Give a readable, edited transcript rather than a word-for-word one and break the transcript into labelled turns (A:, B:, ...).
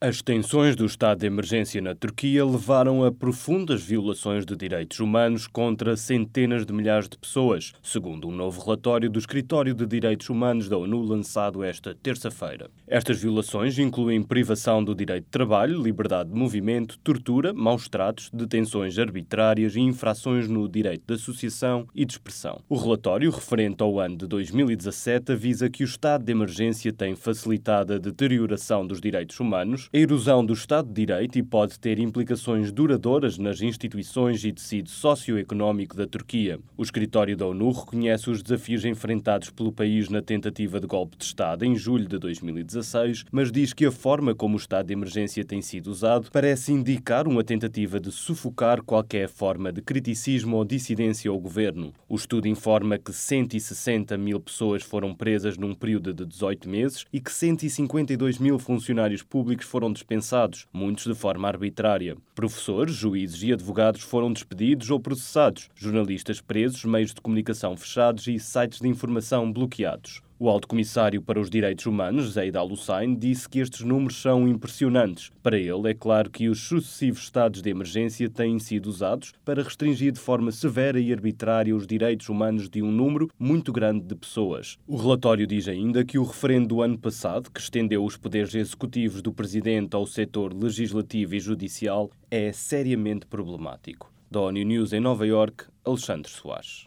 A: As tensões do estado de emergência na Turquia levaram a profundas violações de direitos humanos contra centenas de milhares de pessoas, segundo um novo relatório do Escritório de Direitos Humanos da ONU lançado esta terça-feira. Estas violações incluem privação do direito de trabalho, liberdade de movimento, tortura, maus-tratos, detenções arbitrárias e infrações no direito de associação e de expressão. O relatório, referente ao ano de 2017, avisa que o estado de emergência tem facilitado a deterioração dos direitos humanos, a erosão do Estado de Direito e pode ter implicações duradouras nas instituições e tecido socioeconómico da Turquia. O escritório da ONU reconhece os desafios enfrentados pelo país na tentativa de golpe de Estado em julho de 2016, mas diz que a forma como o estado de emergência tem sido usado parece indicar uma tentativa de sufocar qualquer forma de criticismo ou dissidência ao governo. O estudo informa que 160 mil pessoas foram presas num período de 18 meses e que 152 mil funcionários públicos foram dispensados, muitos de forma arbitrária. Professores, juízes e advogados foram despedidos ou processados, jornalistas presos, meios de comunicação fechados e sites de informação bloqueados. O Alto Comissário para os Direitos Humanos, Zeid Al-Hussein, disse que estes números são impressionantes. Para ele, é claro que os sucessivos estados de emergência têm sido usados para restringir de forma severa e arbitrária os direitos humanos de um número muito grande de pessoas. O relatório diz ainda que o referendo do ano passado, que estendeu os poderes executivos do Presidente ao setor legislativo e judicial, é seriamente problemático. Da ONU News em Nova Iorque, Alexandre Soares.